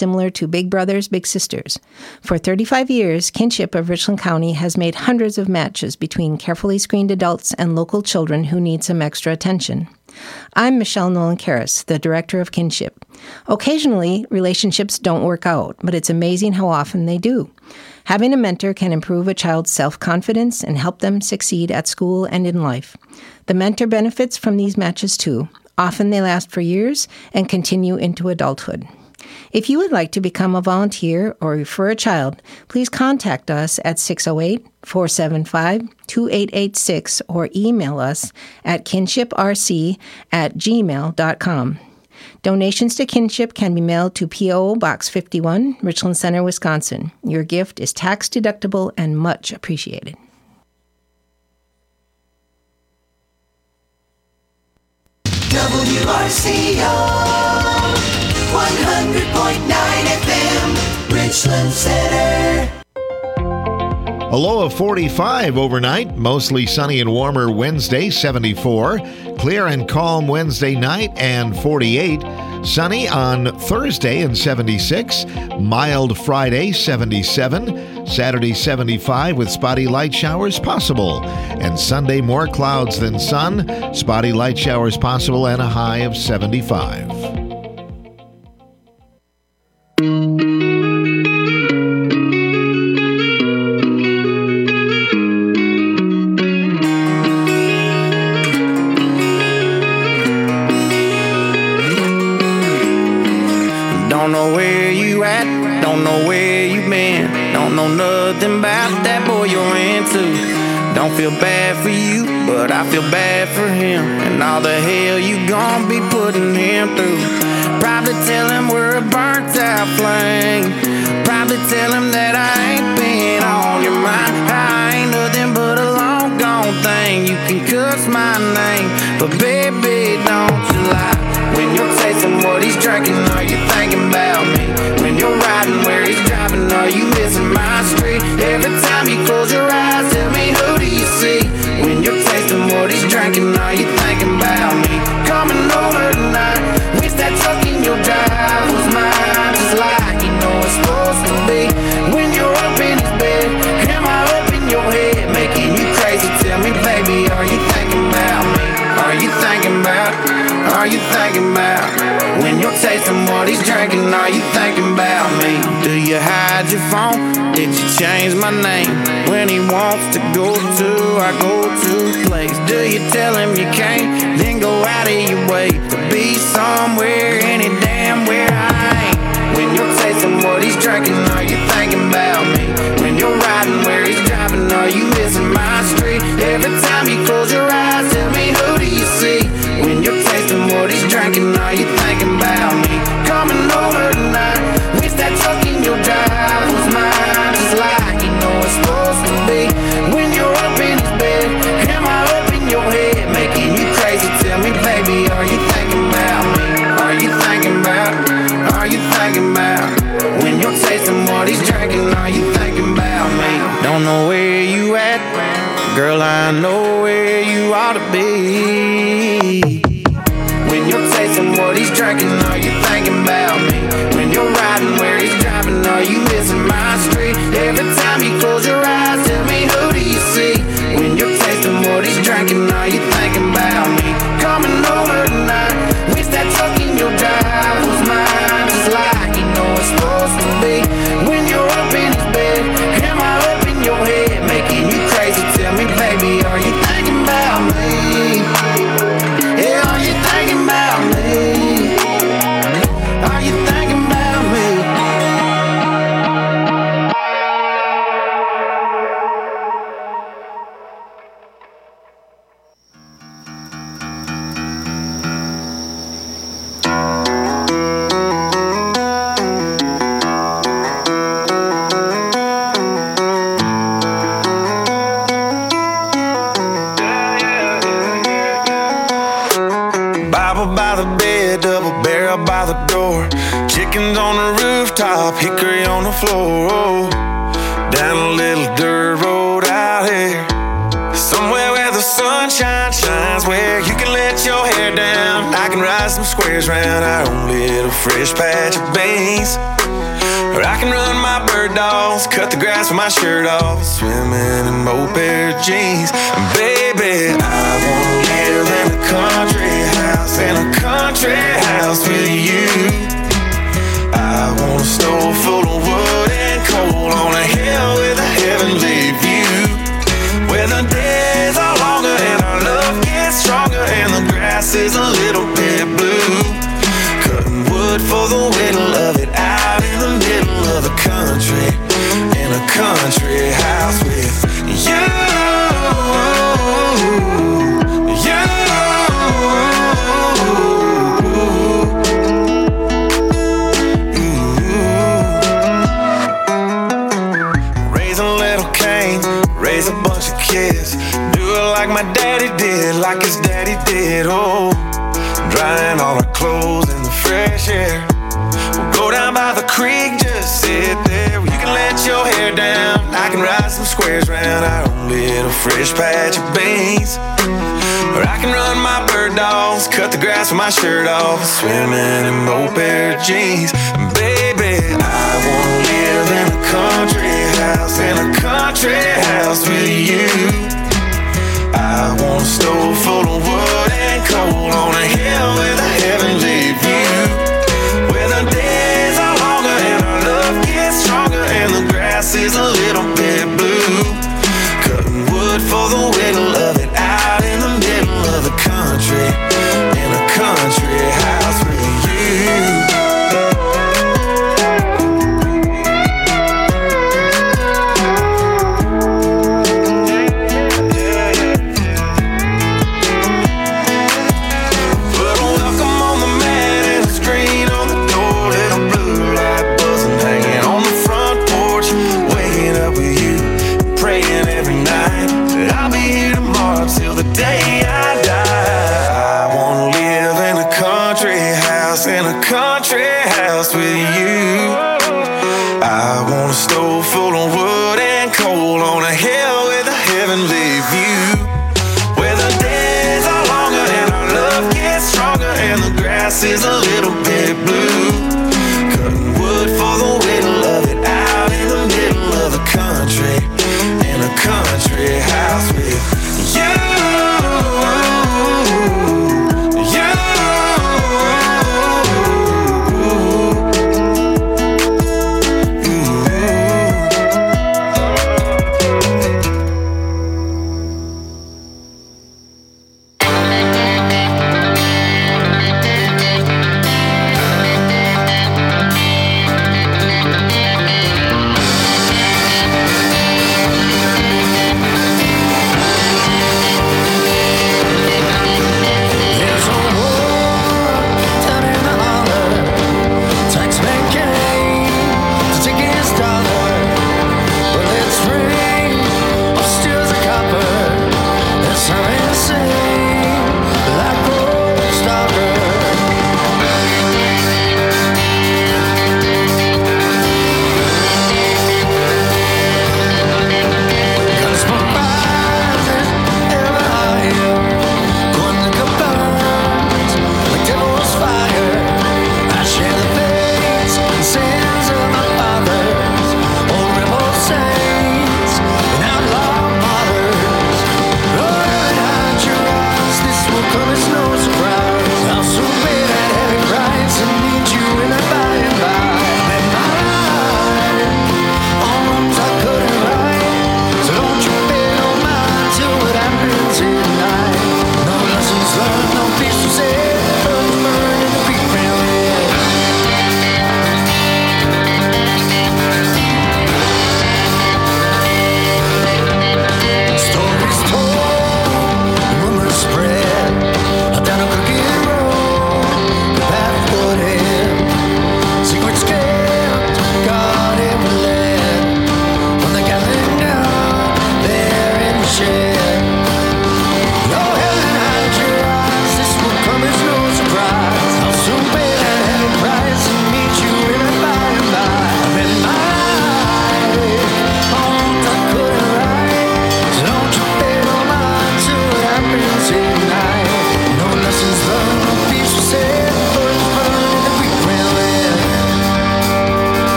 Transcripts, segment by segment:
similar to Big Brothers, Big Sisters. For 35 years, Kinship of Richland County has made hundreds of matches between carefully screened adults and local children who need some extra attention. I'm Michelle Nolan-Karras, the director of Kinship. Occasionally, relationships don't work out, but it's amazing how often they do. Having a mentor can improve a child's self-confidence and help them succeed at school and in life. The mentor benefits from these matches too. Often they last for years and continue into adulthood. If you would like to become a volunteer or refer a child, please contact us at 608-475-2886 or email us at kinshiprc@gmail.com. Donations to Kinship can be mailed to P.O. Box 51, Richland Center, Wisconsin. Your gift is tax deductible and much appreciated. WRCO 100.9 FM, Richland Center. A low of 45 overnight, mostly sunny and warmer Wednesday, 74. Clear and calm Wednesday night and 48. Sunny on Thursday and 76. Mild Friday, 77. Saturday, 75 with spotty light showers possible. And Sunday, more clouds than sun. Spotty light showers possible and a high of 75. Don't know where you at, don't know where you been, don't know nothing about that boy you're into. Don't feel bad for you, but I feel bad for him, and all the hell you gon' be putting him through. Probably tell him we're a burnt out flame, probably tell him that I ain't been on your mind. I ain't nothing but a long gone thing. You can cuss my name, but baby, don't you lie. When you're tasting what he's drinking, are you thinking about me? When you're riding where he's driving, are you missing my street? Every time you close your eyes, tell me, who do you see? When you're tasting what he's drinking, are you thinking about me? Coming over tonight, wish that truck in your drive was mine, just like you know it's supposed to be. When you're up in his bed, am I up in your head, making you crazy? Tell me, baby, are you thinking about me? Are you thinking about? Are you thinking about? When you're tasting what he's drinking, are you thinking about me? Do you hide your phone? Did you change my name? When he wants to go to, I go to place. Do you tell him you can't, then go out of your way to be somewhere, any damn where I ain't? When you're tasting what he's drinking, are you thinking about me? When you're riding where he's driving, are you missing my street? Every time you close your eyes, tell me, who do you see? When you're tasting what he's drinking, are you thinking about me? Coming over tonight, wish that truck in your drive was mine, just like you know it's supposed to be. When you're up in his bed, am I up in your head, making you crazy? Tell me, baby, are you thinking about me? Are you thinking about? Are you thinking about? When you're tasting what he's drinking, are you thinking about me? Don't know where you at, girl, I know where you ought to be. When you're tasting what he's drinking, are you thinking about me? When you're riding where he's driving, are you missing my street? Every time you close your eyes, tell me, who do you see? When you're tasting what he's drinking, are you thinking about me? Coming over tonight, wish that truck in your drive was mine, just like you know it's supposed to be. When you're up in his bed, am I up in your head, making you crazy? Tell me, baby, are you thinking about me? Yeah, are you thinking about me? Are you thinking about me? Bible by the bed, double barrel by the door, chickens on the rooftop, hickory on the floor. Down a little dirt road out here, somewhere where the sunshine shines, where you can let your hair down. I can ride some squares round our own little fresh patch of beans. Or I can run my bird dogs, cut the grass with my shirt off, swimming in old pair of jeans. And baby, I wanna live in a country house, in a country house with you. I want a stove full of wood and coal on a hill with a heavenly view, where the days are longer and our love gets stronger and the grass is a little bit blue. Cutting wood for the whittle of it out in the middle of the country, in a country house with you. Raise a bunch of kids, do it like my daddy did, like his daddy did. Oh, drying all our clothes in the fresh air. We'll go down by the creek, just sit there. You can let your hair down, I can ride some squares round our own little fresh patch of beans. Or I can run my bird dogs, cut the grass with my shirt off, swimming in old pair of jeans. Baby, I wanna live in a country house, in a country house with you. I want a stove full of wood and coal on a hill with a heavenly view, where the days are longer and our love gets stronger and the grass is a little bit blue. Cutting wood for the whittle of it out in the middle of the country, in a country house with you. Till the day I die, I wanna live in a country house, in a country house with you. I want a stove full of wood and coal on a hill with a heavenly view, where the days are longer and our love gets stronger and the grass is a little bit blue. Cutting wood for the whittle of it out in the middle of the country, in a country house with you.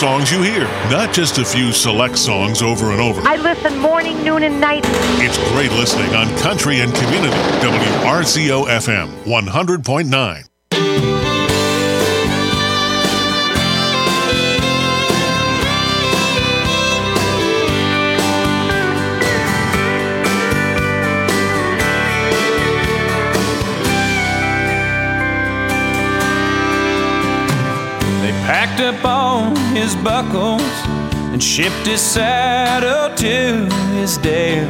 songs you hear, not just a few select songs over and over. I listen morning, noon, and night. It's great listening on Country and Community, WRCO FM 100.9. Packed up all his buckles and shipped his saddle to his dad.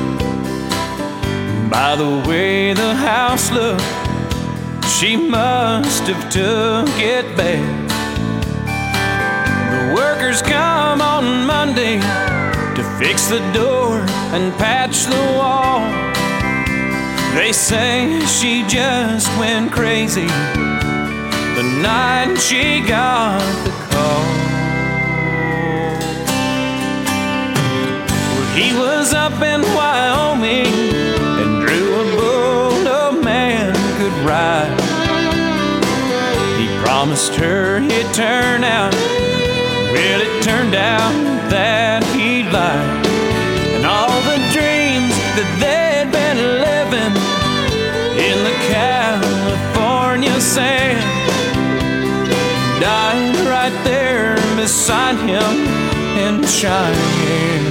By the way the house looked, she must have took it bad. The workers come on Monday to fix the door and patch the wall. They say she just went crazy the night she got the call. Well, he was up in Wyoming and drew a bull no man could ride. He promised her he'd turn out. Well, it turned out that he lied. And all the dreams that they'd been living in the California sand died right there beside him in Cheyenne.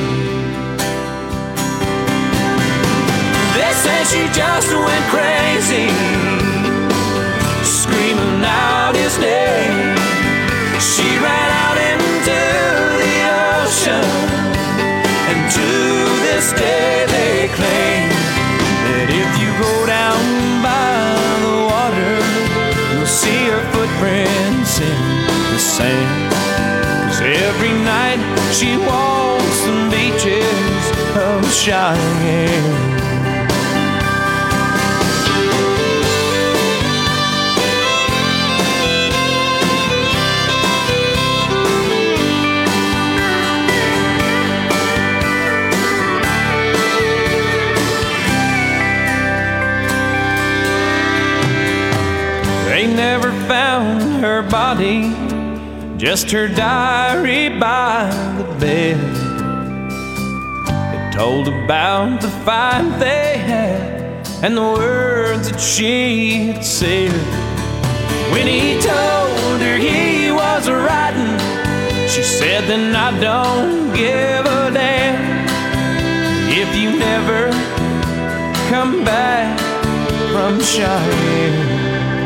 They say she just went crazy, screaming out his name. She ran out into the ocean, and to this day they claim that if you go down by the water, you'll see her footprints in the sand. 'Cause every night she walks the beaches of Cheyenne. They never found her body, just her diary by the bed. It told about the fight they had and the words that she had said. When he told her he was riding, she said, then I don't give a damn if you never come back from Cheyenne.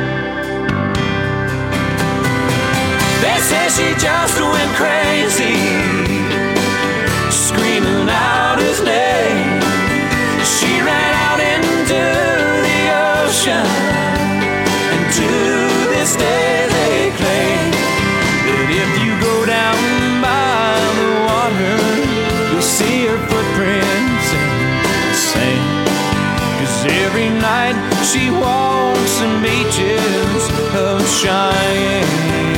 They say she just went crazy, screaming out his name. She ran out into the ocean, and to this day they claim that if you go down by the water, you'll see her footprints in the sand. 'Cause every night she walks the beaches of Cheyenne.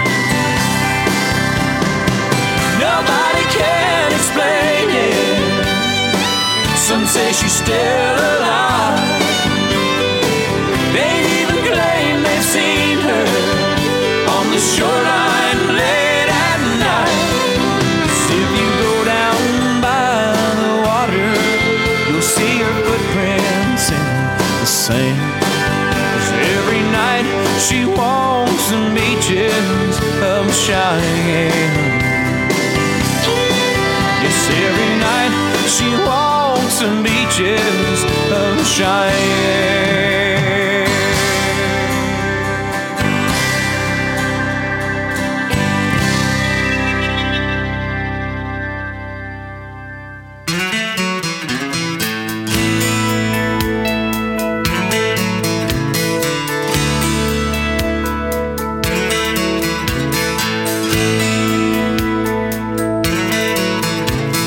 Nobody can explain it. Some say she's still alive. They even claim they've seen her on the shoreline late at night. 'Cause if you go down by the water, you'll see her footprints in the sand. 'Cause every night she walks the beaches of Cheyenne. Every night she walks the beaches of Cheyenne.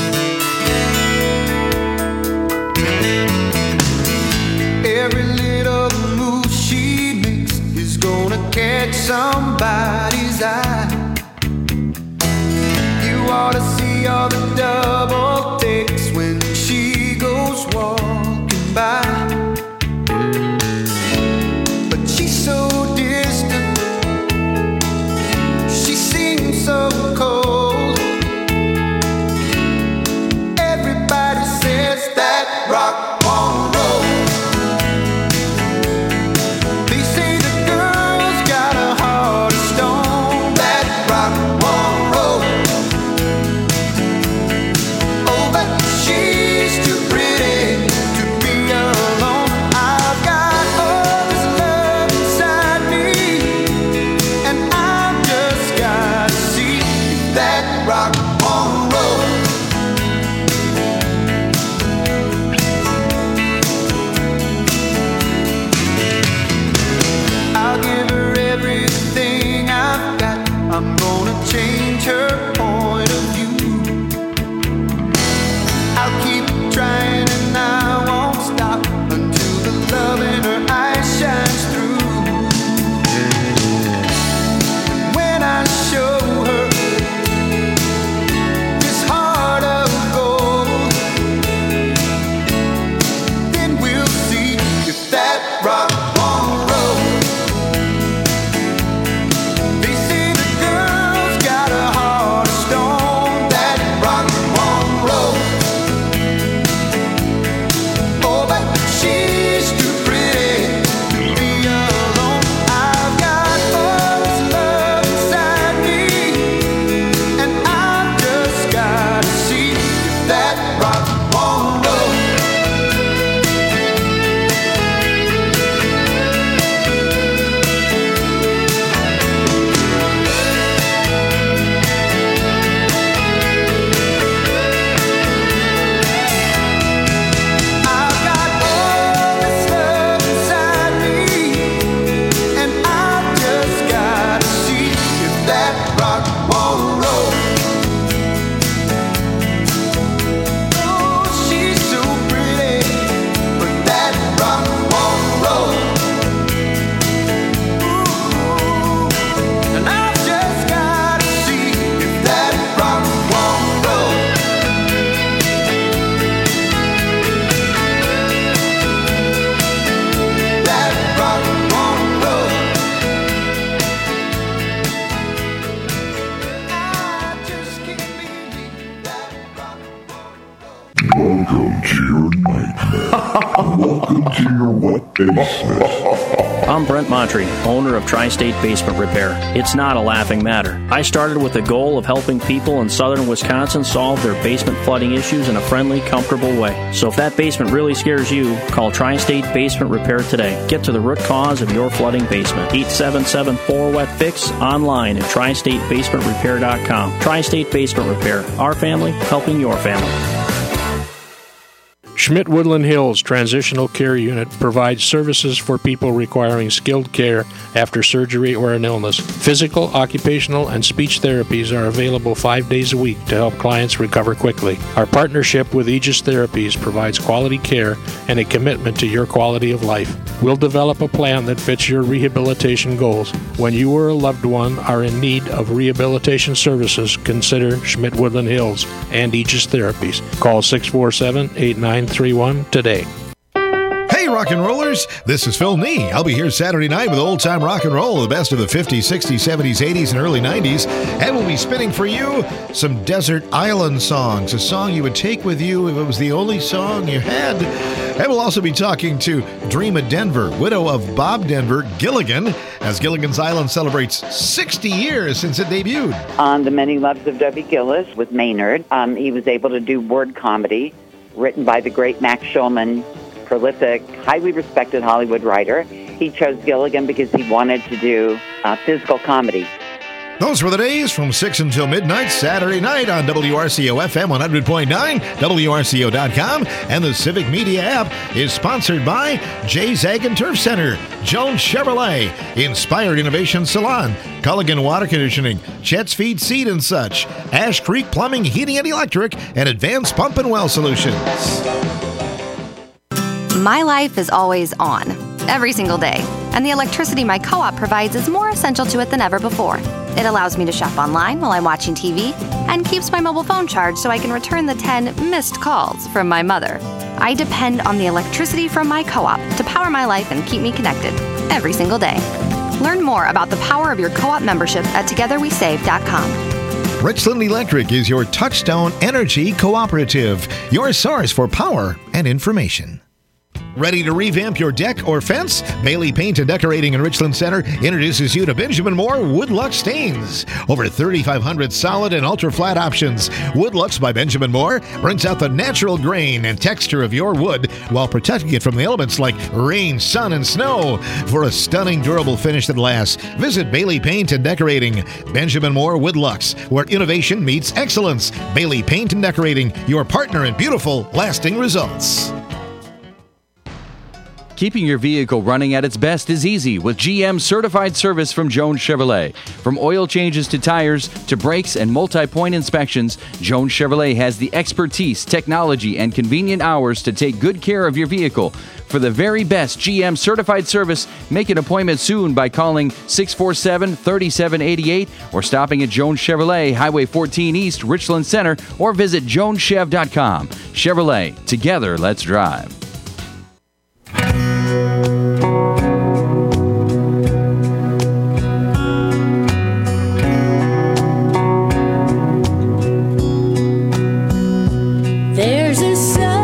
Every little Welcome to your nightmare. Welcome to your wet basement. I'm Brent Montre, owner of Tri-State Basement Repair. It's not a laughing matter. I started with the goal of helping people in southern Wisconsin solve their basement flooding issues in a friendly, comfortable way. So if that basement really scares you, call Tri-State Basement Repair today. Get to the root cause of your flooding basement. 877-4-WET-FIX, online at TriStateBasementRepair.com. Tri-State Basement Repair. Our family helping your family. Schmidt Woodland Hills Transitional Care Unit provides services for people requiring skilled care after surgery or an illness. Physical, occupational, and speech therapies are available 5 days a week to help clients recover quickly. Our partnership with Aegis Therapies provides quality care and a commitment to your quality of life. We'll develop a plan that fits your rehabilitation goals. When you or a loved one are in need of rehabilitation services, consider Schmidt Woodland Hills and Aegis Therapies. Call 647-8931 today. Hey, rock and rollers, this is Phil Nee. I'll be here Saturday night with old time rock and roll, the best of the 50s, 60s, 70s, 80s, and early 90s. And we'll be spinning for you some Desert Island songs, a song you would take with you if it was the only song you had. And we'll also be talking to Dream of Denver, widow of Bob Denver, Gilligan, as Gilligan's Island celebrates 60 years since it debuted. On The Many Loves of Debbie Gillis with Maynard, he was able to do word comedy written by the great Max Shulman, prolific, highly respected Hollywood writer. He chose Gilligan because he wanted to do physical comedy. Those were the days from 6 until midnight, Saturday night on WRCO-FM 100.9, WRCO.com, and the Civic Media app is sponsored by Jay's Ag and Turf Center, Jones Chevrolet, Inspired Innovation Salon, Culligan Water Conditioning, Chet's Feed Seed and Such, Ash Creek Plumbing, Heating and Electric, and Advanced Pump and Well Solutions. My life is always on, every single day, and the electricity my co-op provides is more essential to it than ever before. It allows me to shop online while I'm watching TV and keeps my mobile phone charged so I can return the 10 missed calls from my mother. I depend on the electricity from my co-op to power my life and keep me connected every single day. Learn more about the power of your co-op membership at togetherwesave.com. Richland Electric is your Touchstone Energy Cooperative, your source for power and information. Ready to revamp your deck or fence? Bailey Paint and Decorating in Richland Center introduces you to Benjamin Moore Woodlux stains. Over 3,500 solid and ultra-flat options. Woodlux by Benjamin Moore brings out the natural grain and texture of your wood while protecting it from the elements like rain, sun, and snow. For a stunning, durable finish that lasts, visit Bailey Paint and Decorating. Benjamin Moore Woodlux, where innovation meets excellence. Bailey Paint and Decorating, your partner in beautiful, lasting results. Keeping your vehicle running at its best is easy with GM Certified Service from Jones Chevrolet. From oil changes to tires to brakes and multi-point inspections, Jones Chevrolet has the expertise, technology, and convenient hours to take good care of your vehicle. For the very best GM Certified Service, make an appointment soon by calling 647-3788 or stopping at Jones Chevrolet, Highway 14 East, Richland Center, or visit joneschev.com. Chevrolet, together, let's drive. There's a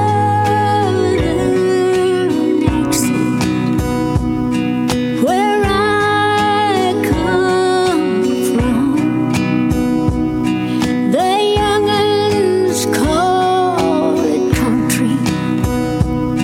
southern exit where I come from. The young'uns call it country,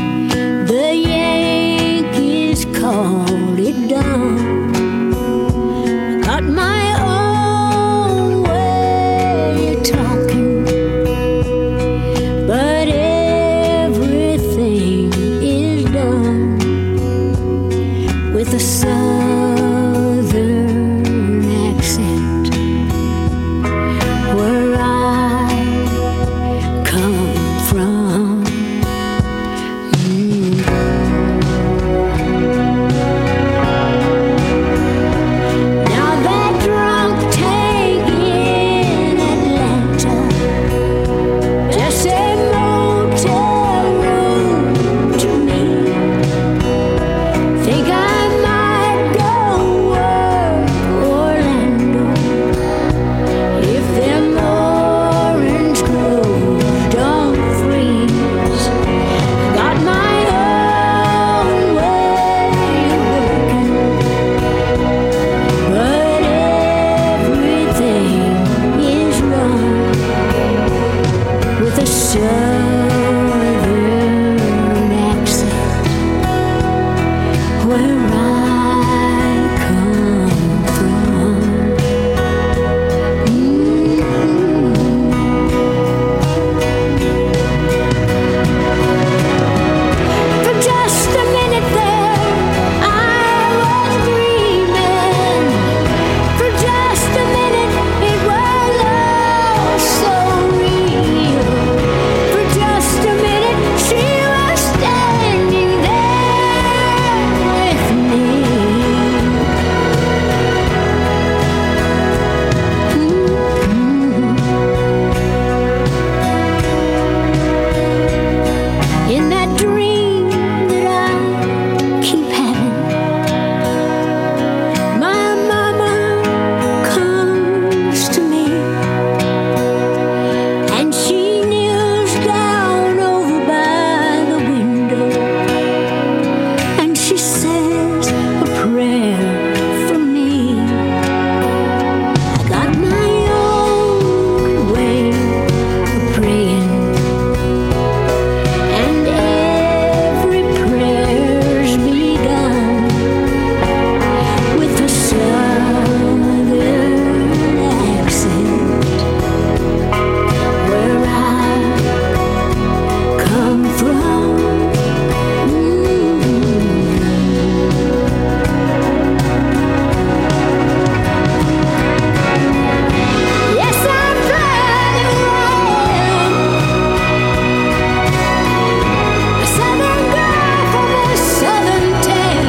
southern accent where I come from. For just a minute there, I was dreaming. For just a minute, it was all so real. For just a minute, she was standing there with me. In that dream that I keep having, my mama comes to me, and she kneels down over by the window, and she says a prayer for me. I got my own way of praying, and every prayer's begun with a southern accent where I come from. Yes, I'm proud of who I am. A southern girl from a southern town.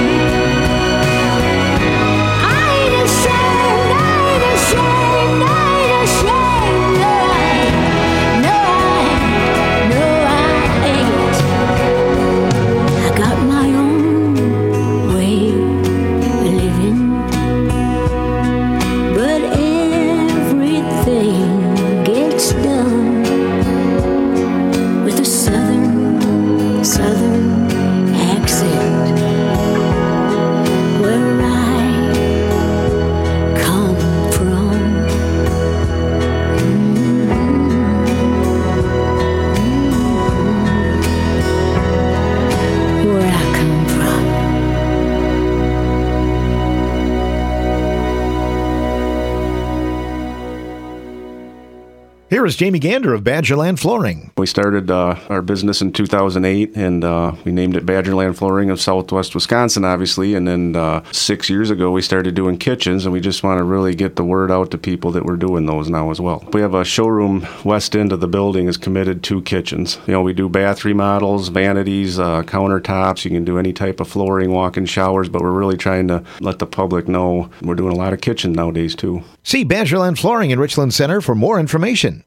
I ain't ashamed, I ain't ashamed, I ain't ashamed. No, I ain't. I got my own way of living, but everything gets done with a southern accent where I come from. Where I come from. Here is Jamie Gander of Badgerland Flooring. We started our business in 2008, and we named it Badgerland Flooring of Southwest Wisconsin, obviously. And then 6 years ago, we started doing kitchens, and we just want to really get the word out to people that we're doing those now as well. We have a showroom west end of the building is committed to kitchens. You know, we do bath remodels, vanities, countertops. You can do any type of flooring, walk-in showers, but we're really trying to let the public know we're doing a lot of kitchen nowadays, too. See Badgerland Flooring in Richland Center for more information.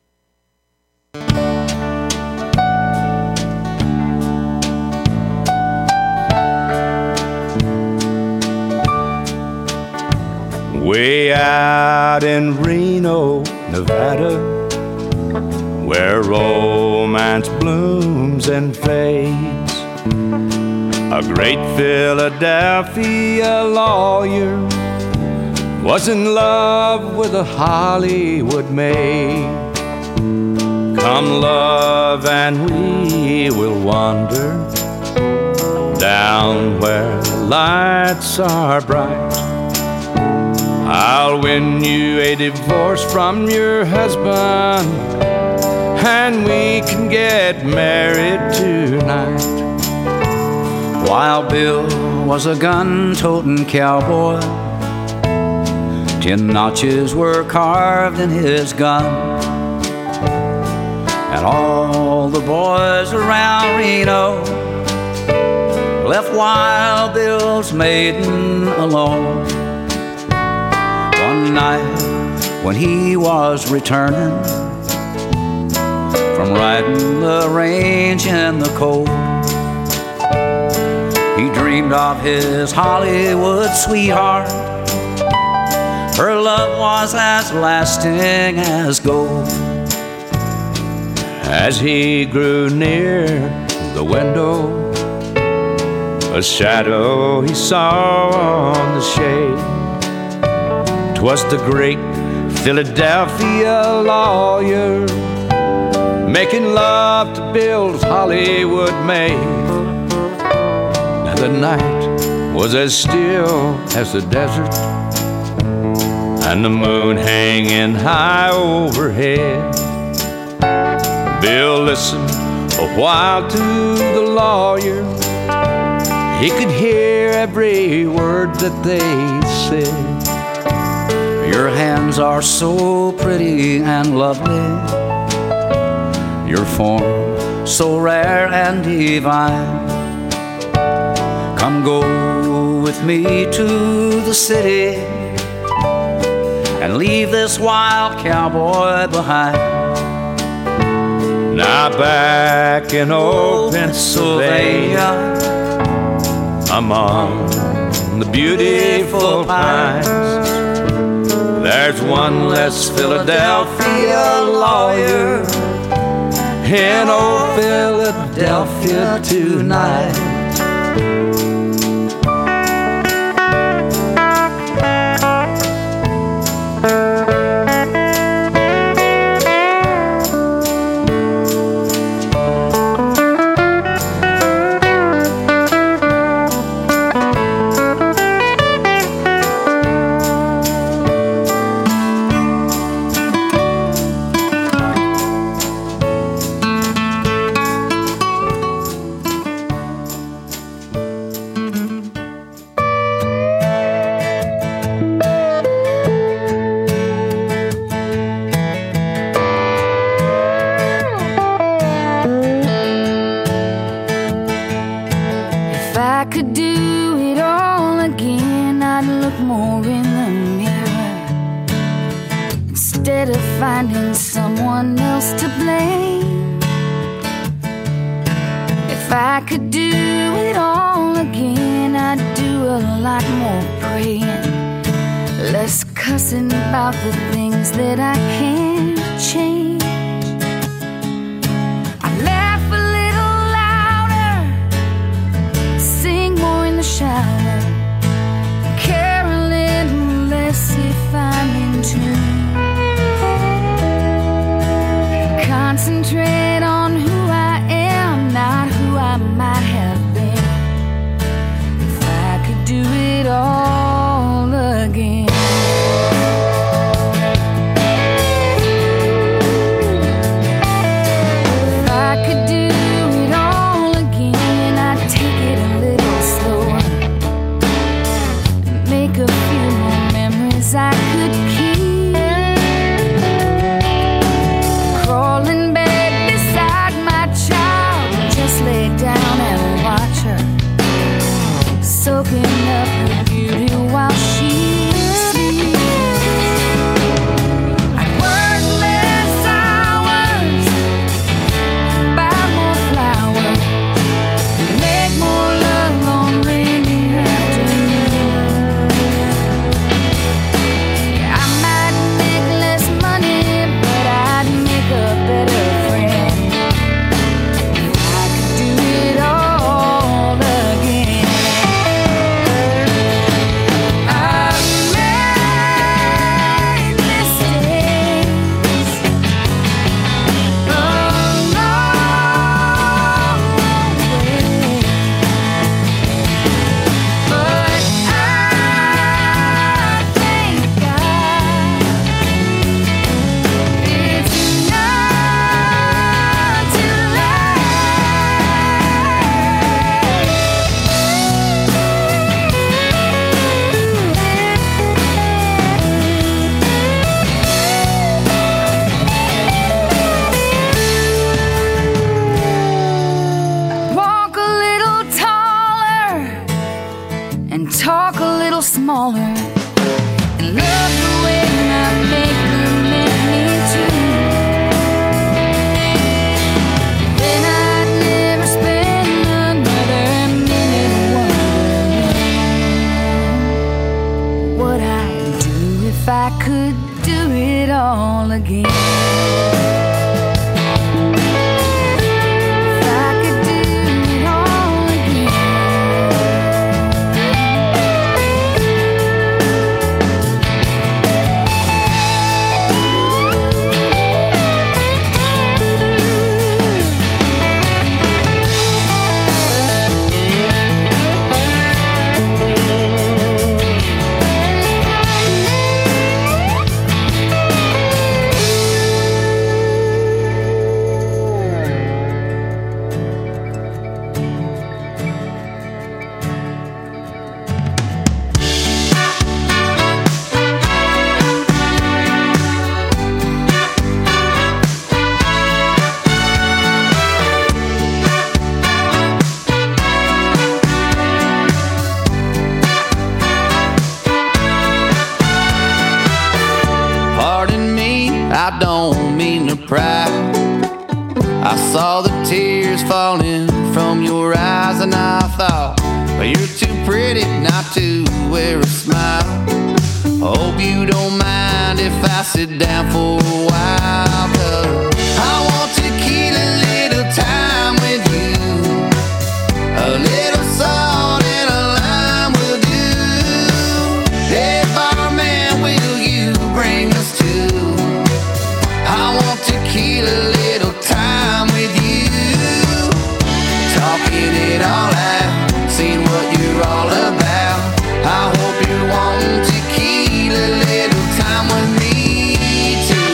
Way out in Reno, Nevada, where romance blooms and fades, a great Philadelphia lawyer was in love with a Hollywood maid. Come love and we will wander down where lights are bright. I'll win you a divorce from your husband, and we can get married tonight. While Bill was a gun-toting cowboy, 10 notches were carved in his gun, and all the boys around Reno left Wild Bill's maiden alone. One night when he was returning from riding the range in the cold, he dreamed of his Hollywood sweetheart. Her love was as lasting as gold. As he grew near the window, a shadow he saw on the shade. 'Twas the great Philadelphia lawyer, making love to Bill's Hollywood maid. Now the night was as still as the desert, and the moon hanging high overhead. Bill listened a while to the lawyer. He could hear every word that they said. Your hands are so pretty and lovely, your form so rare and divine. Come go with me to the city and leave this wild cowboy behind. Now back in old Pennsylvania, among the beautiful pines, there's one less Philadelphia lawyer in old Philadelphia tonight. Finding someone else to blame. If I could do it all again, I'd do a lot more praying, less cussing about the things that I can't change. I'd laugh a little louder, sing more in the shower, care a little less if I'm in tune. Concentrate on who I am, not who I might have been. If I could do it all again. I saw the tears falling from your eyes and I thought, well, you're too pretty not to wear a smile. Hope you don't mind if I sit down for a while, 'cause I want to keep a little time with you. A little salt and a lime will do. Hey barman, will you bring us to? I want to keep a little time with you. Talking it all out, seeing what you're all about. I hope you want to keep a little time with me too.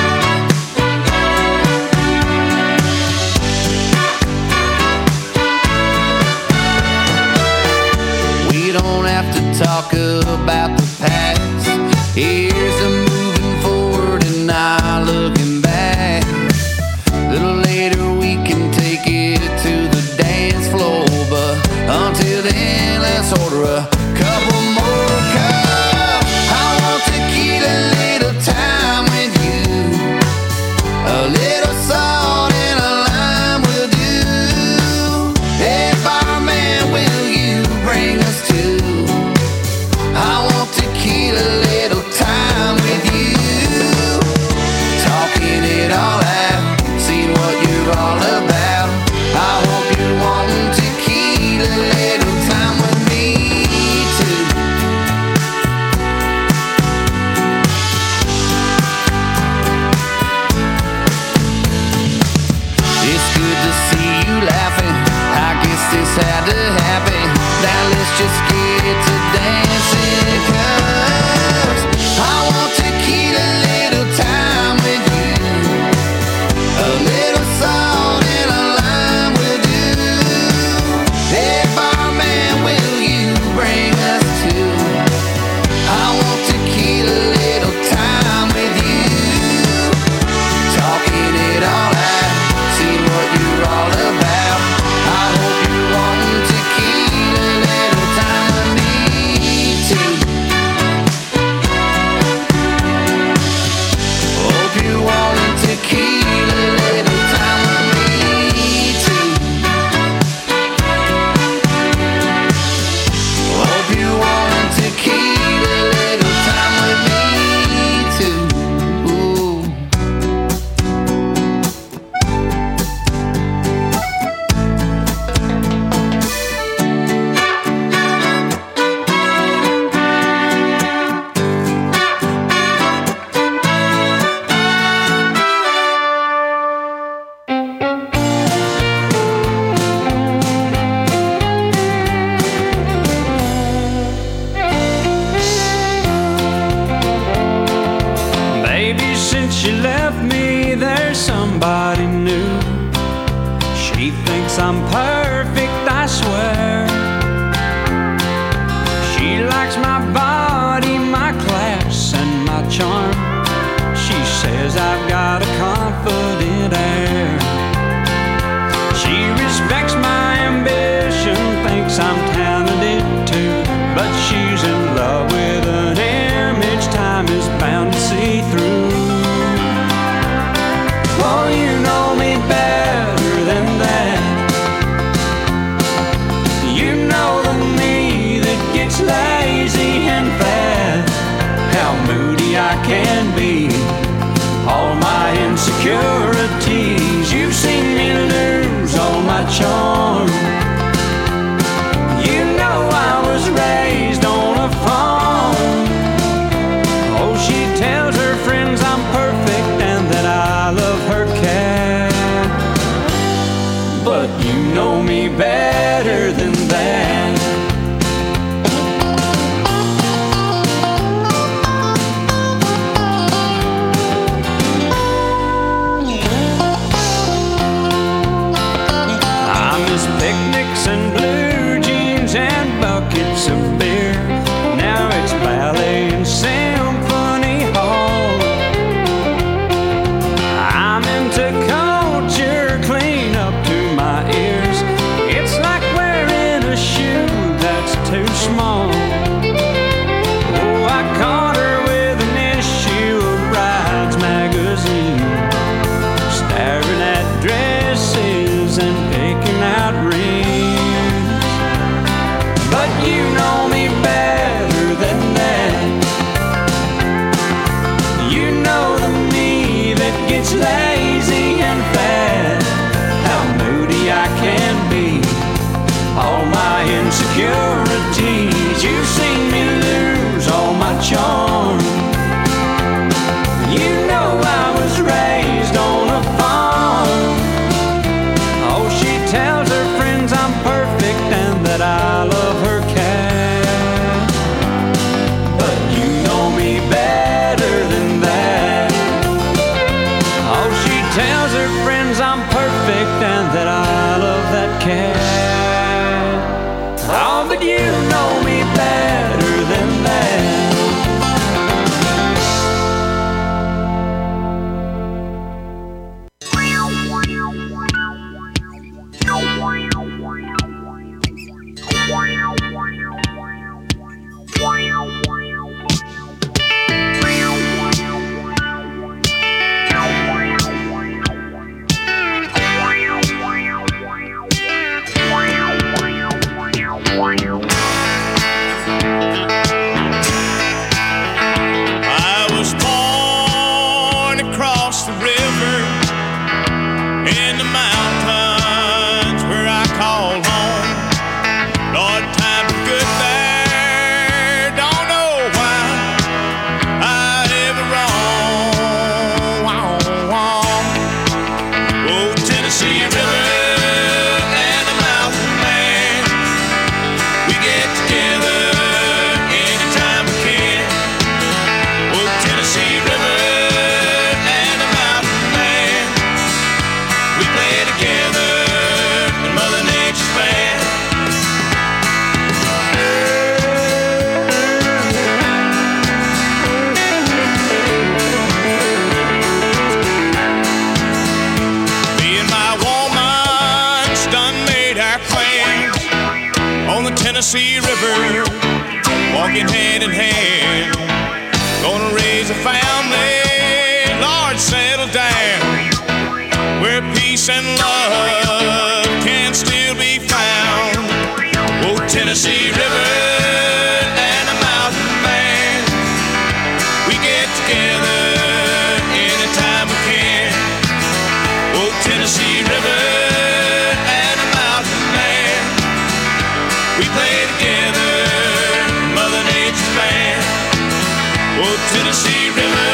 We don't have to talk about the past. Here's the moving forward and not looking back. A little later we can take it to the dance floor, but until then let's order a couple more cups. I want to keep a little time with you. A little salt and a lime will do. Hey barman, will you bring us to? I want to keep a little time with you. Talking it all out, seeing what you're all about. I hope you want to keep a little time with me too. It's good to see you laughing. I guess this had to happen. Now let's just get to dancing, 'cause I want to keep a little time with you. A little salt and a lime will do. Hey barman, will you bring us to? I want to keep a little time with you. Talking it all out, seeing what you're all about. I hope you want to keep a little time with me too. Hope you want to keep a little time with me too. Hope you want to keep a little time with me too. Ooh. Baby, since you left me, there's somebody new. She thinks I'm perfect, I swear. She likes my body, my class, and my charm. She says I've got a confident air. She respects my ambition, thinks I'm talented too. But she's in love with an image time is bound to see through. Oh, you know me better than that. You know the me that gets lazy and fat. How moody I can be, all my insecurities. You've seen me lose all my charm. You know I was raised on a farm. Oh, she tells her friends I'm perfect and that I love her cat. But you know me better than that. I miss picnics and blue jeans and buckets of beer. Now it's ballet and symphony hall. I'm into culture clean up to my ears. It's like wearing a shoe insecurities. You've seen me lose all my charm. You know I was raised on a farm. Oh, she tells her friends I'm perfect and that I love her cat. But you know me better than that. Oh, she tells her friends I'm perfect and that I love that cat. Oh, but you know me better than that. I was born across the river in the mountains where I call home. Lord, times were good there. Don't know why I ever roam. Oh, Tennessee River and the mountain man, we get together anytime we can. Oh, Tennessee River and the mountain man, we play together in Mother Nature's band. Me and my woman's done made our plans on the Tennessee River, walking hand in hand. Gonna raise a family, Lord, settle down, where peace and love can still be found. Oh, Tennessee River and a mountain man, we get together anytime we can. Oh, Tennessee River and a mountain man, we play together, Mother Nature's band. Oh, Tennessee River.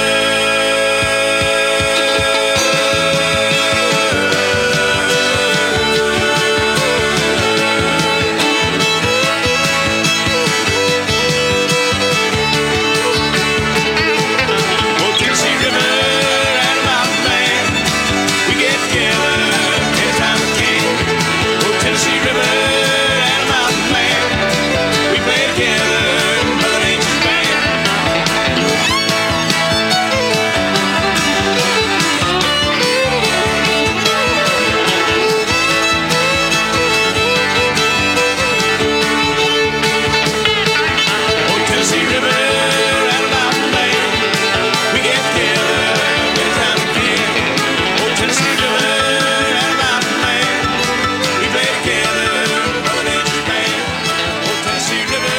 Oh, Tennessee River and a mountain man, we get together anytime we can. Oh, Tennessee River and a mountain man, we play together, Mother Nature's band. Oh, Tennessee River and a mountain man, we get together anytime we can. Oh, Tennessee River and a mountain man, we play together, Mother Nature's band. Oh, Tennessee River.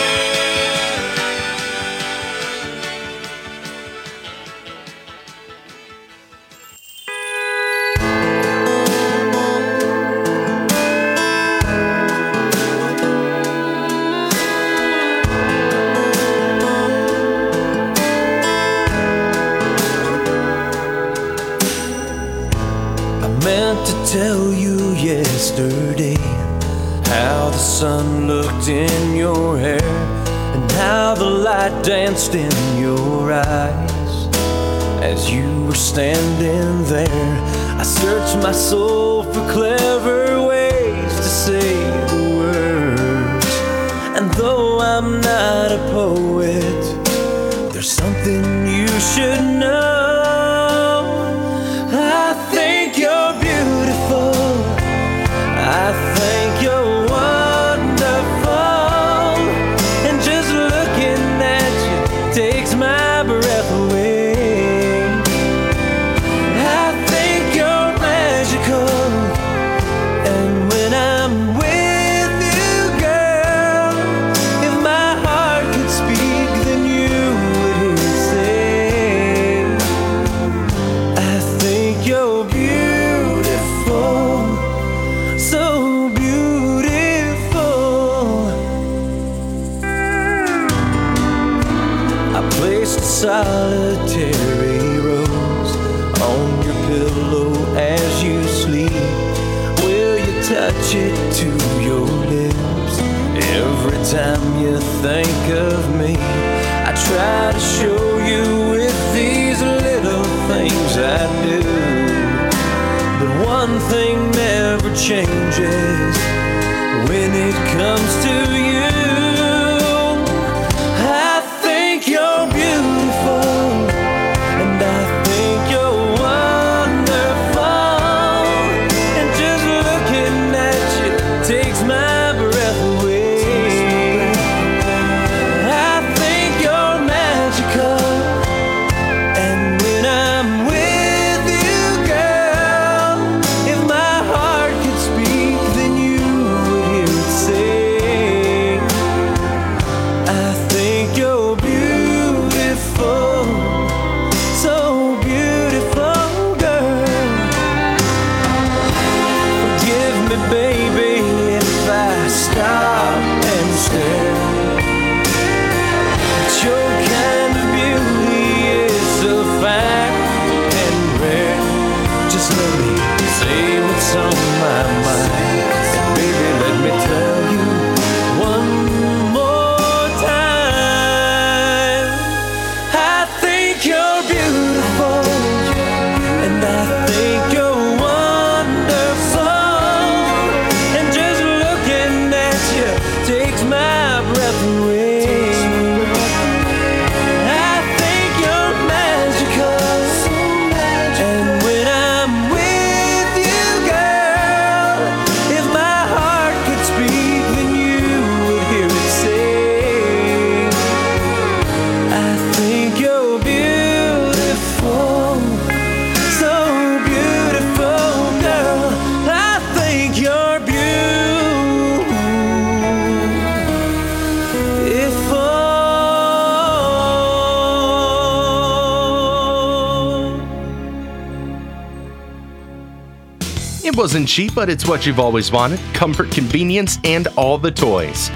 I meant to tell you yesterday how the sun looked in your hair and how the light danced in your eyes as you were standing there. I searched my soul for clever ways to say the words, and though I'm not a poet, there's something you should know. I think you're beautiful. I think you're wonderful. And just looking at you takes my breath away. I think you're magical. touch it to your lips. Every time you think of me, I try to show you with these little things I do. But one thing never changes when it comes to you. I think you're beautiful, and I think you're wonderful, and just looking at you takes my breath away. I think you're magical, and when I'm with you, girl, if my heart could speak, then you would hear it sing. I think you're beautiful, so beautiful, girl. Forgive me, baby, if I stop and stare. But your kind of beauty is a fine and rare. Just let me say what's on my mind, and baby, let me tell you one more time. I think you're beautiful, and I think you're wonderful, and just looking at you takes my breath away. I think you're magical, and when I'm with you, girl, if my heart could speak, then you would hear it sing. I think you're beautiful, so beautiful, girl. I think you're beautiful. It wasn't cheap, but it's what you've always wanted. Comfort, convenience, and all the toys.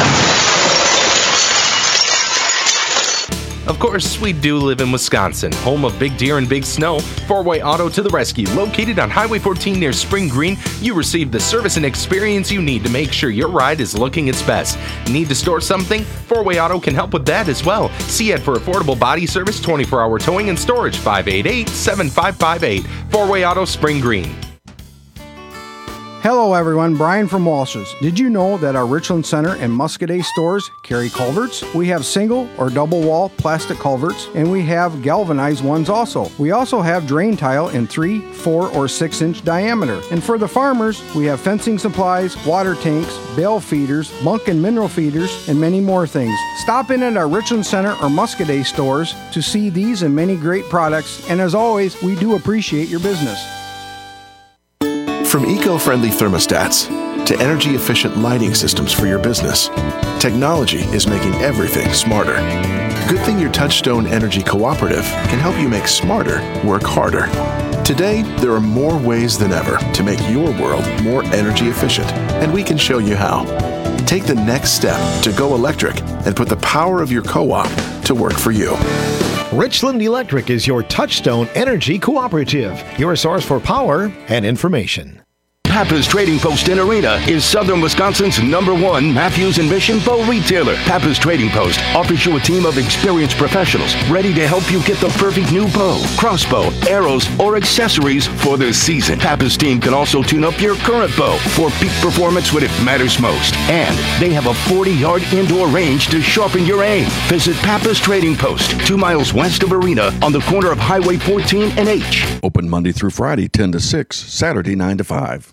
Of course, we do live in Wisconsin, home of big deer and big snow. Four-Way Auto to the rescue. Located on Highway 14 near Spring Green, you receive the service and experience you need to make sure your ride is looking its best. Need to store something? Four-Way Auto can help with that as well. See it for affordable body service, 24-hour towing and storage, 588-7558. Four-Way Auto, Spring Green. Hello everyone, Brian from Walsh's. Did you know that our Richland Center and Muscadet stores carry culverts? We have single or double wall plastic culverts, and we have galvanized ones also. We also have drain tile in 3, 4, or 6 inch diameter. And for the farmers, we have fencing supplies, water tanks, bale feeders, bunk and mineral feeders, and many more things. Stop in at our Richland Center or Muscadet stores to see these and many great products, and as always, we do appreciate your business. From eco-friendly thermostats to energy-efficient lighting systems for your business, technology is making everything smarter. Good thing your Touchstone Energy Cooperative can help you make smarter work harder. Today, there are more ways than ever to make your world more energy efficient, and we can show you how. Take the next step to go electric and put the power of your co-op to work for you. Richland Electric is your Touchstone Energy Cooperative, your source for power and information. Pappas Trading Post in Arena is Southern Wisconsin's #1 Matthews and Mission bow retailer. Pappas Trading Post offers you a team of experienced professionals ready to help you get the perfect new bow, crossbow, arrows, or accessories for the season. Pappas team can also tune up your current bow for peak performance when it matters most. And they have a 40-yard indoor range to sharpen your aim. Visit Pappas Trading Post, 2 miles west of Arena on the corner of Highway 14 and H. Open Monday through Friday, 10 to 6, Saturday, 9 to 5.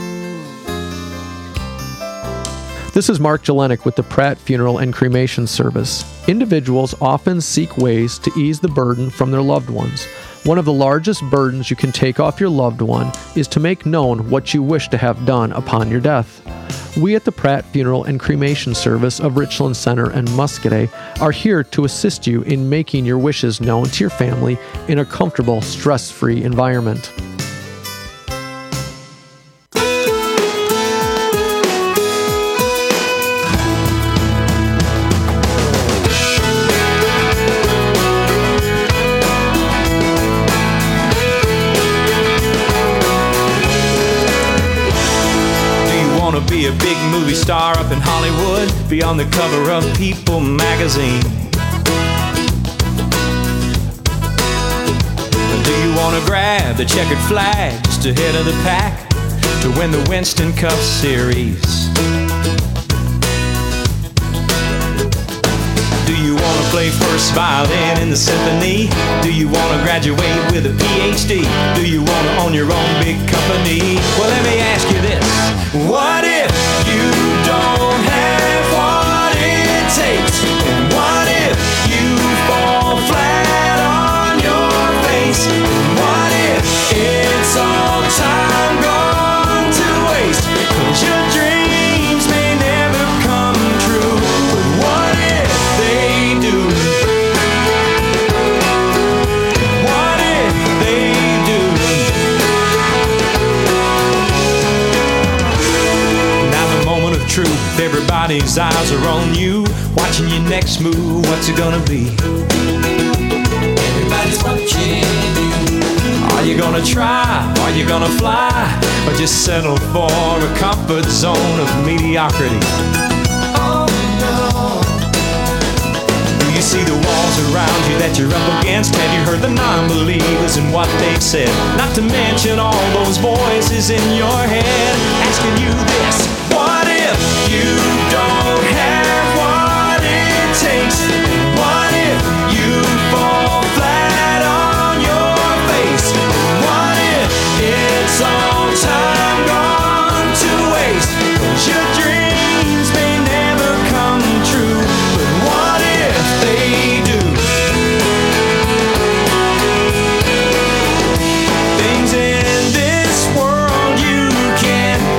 This is Mark Jelenic with the Pratt Funeral and Cremation Service. Individuals often seek ways to ease the burden from their loved ones. One of the largest burdens you can take off your loved one is to make known what you wish to have done upon your death. We at the Pratt Funeral and Cremation Service of Richland Center and Muscadet are here to assist you in making your wishes known to your family in a comfortable, stress-free environment. wanna be a big movie star up in Hollywood? Be on the cover of People magazine? Do you wanna grab the checkered flags to head of the pack to win the Winston Cup Series? Do you wanna play first violin in the symphony? Do you wanna graduate with a PhD? Do you wanna own your own big company? Well, let me ask you this. What if you don't have what it takes? And what if you fall flat on your face? And what if it's all time gone to waste? 'Cause your dreams may never come true. But what if they do? What if they do? Now the moment of truth, everybody's eyes are on you, watching your next move. What's it gonna be? Everybody's watching you. Are you gonna try? Are you gonna fly? Or just settle for a comfort zone of mediocrity? Oh no. Do you see the walls around you that you're up against? Have you heard the non-believers and what they've said? Not to mention all those voices in your head asking you this. What if you don't have what it takes? What if you fall flat on your face? What if it's all time gone to waste? 'Cause your dreams may never come true. But what if they do? Things in this world you can't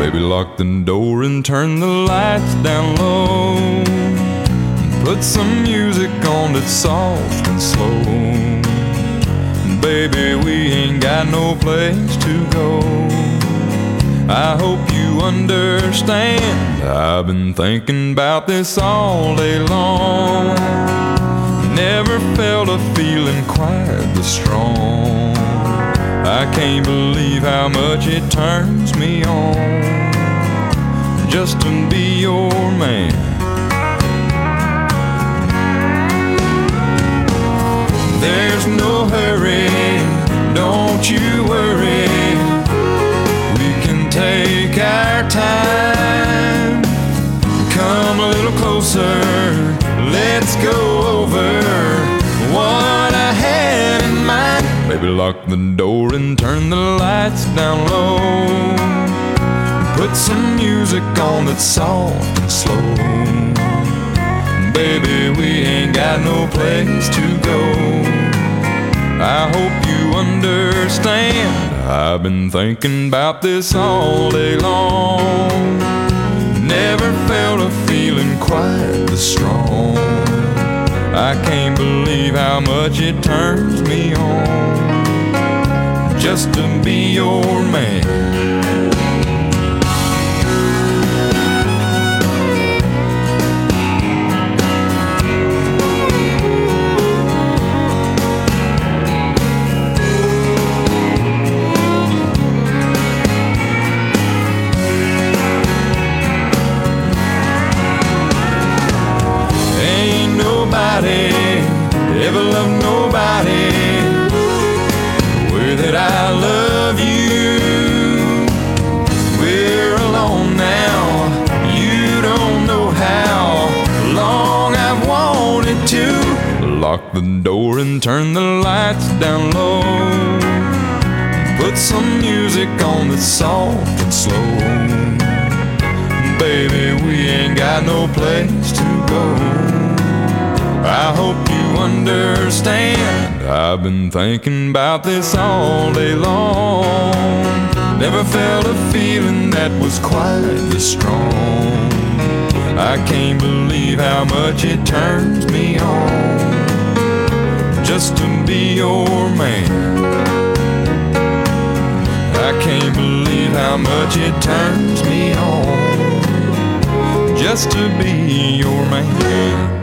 Baby, lock the door and turn the lights down low. Put some music on that's soft and slow. Baby, we ain't got no place to go. I hope you understand. I've been thinking about this all day long. Never felt a feeling quite this strong. I can't believe how much it turns me on just to be your man. There's no hurry, don't you worry. We can take our time. Come a little closer, let's go over what I had in mind. Baby, lock the door and turn the lights down low. Put some music on that's soft and slow. Baby, we ain't got no place to go. I hope you understand. I've been thinking about this all day long. Never felt a feeling quite this strong. I can't believe how much it turns me on just to be your man. Ever love nobody the way that I love you. We're alone now. You don't know how long I've wanted to. Lock the door and turn the lights down low. Put some music on that's soft and slow. Baby, we ain't got no place to go. I hope you understand. I've been thinking about this all day long. Never felt a feeling that was quite this strong. I can't believe how much it turns me on just to be your man. I can't believe how much it turns me on just to be your man.